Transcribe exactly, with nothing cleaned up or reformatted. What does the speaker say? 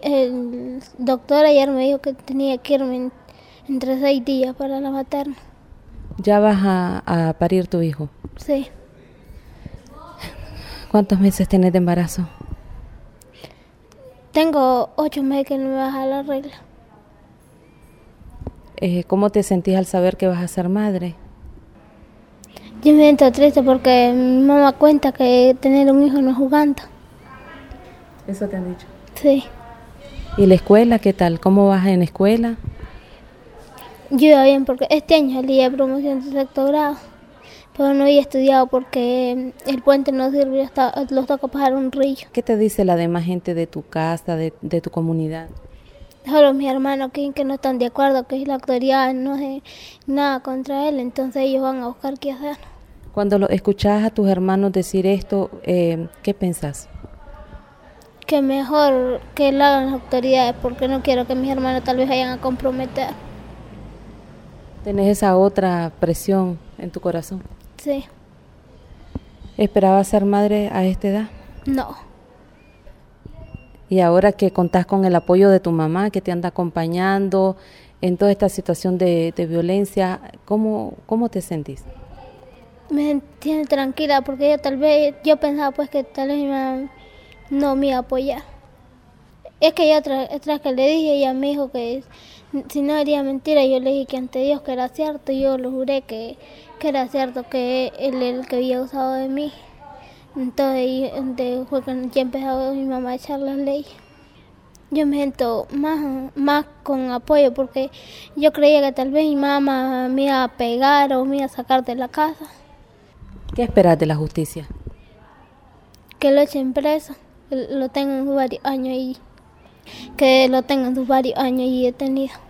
el doctor ayer me dijo que tenía que irme en, entre seis días para la materna. ¿Ya vas a, a parir tu hijo? Sí. ¿Cuántos meses tenés de embarazo? Tengo ocho meses que no me baja la regla. Eh, ¿Cómo te sentís al saber que vas a ser madre? Yo me siento triste porque mi mamá cuenta que tener un hijo no es jugando. ¿Eso te han dicho? Sí. ¿Y la escuela qué tal? ¿Cómo vas en la escuela? Yo iba bien porque este año salí de promoción de sexto grado, pero no había estudiado porque el puente no sirve, hasta los toca pasar un río. ¿Qué te dice la demás gente de tu casa, de, de tu comunidad? Solo mis hermanos que, que no están de acuerdo, que la autoridad no hace nada contra él, entonces ellos van a buscar qué hacer. Cuando lo escuchás a tus hermanos decir esto, eh, ¿qué pensás? Que mejor que lo hagan las autoridades, porque no quiero que mis hermanos tal vez vayan a comprometer. ¿Tenés esa otra presión en tu corazón? Sí. ¿Esperabas ser madre a esta edad? No. Y ahora que contás con el apoyo de tu mamá, que te anda acompañando en toda esta situación de, de violencia, ¿cómo, cómo te sentís? Me siento tranquila porque yo tal vez, yo pensaba pues que tal vez mi mamá no me iba a apoyar. Es que yo tras, tras que le dije, ella me dijo que si no haría mentira, yo le dije que ante Dios que era cierto, yo lo juré que, que era cierto que él era el que había usado de mí. Entonces, entonces fue que ya empezó mi mamá a echar las leyes. Yo me siento más, más con apoyo porque yo creía que tal vez mi mamá me iba a pegar o me iba a sacar de la casa. ¿Qué esperas de la justicia? Que lo echen preso, que lo tengan varios años y que lo tengan varios años y detenido.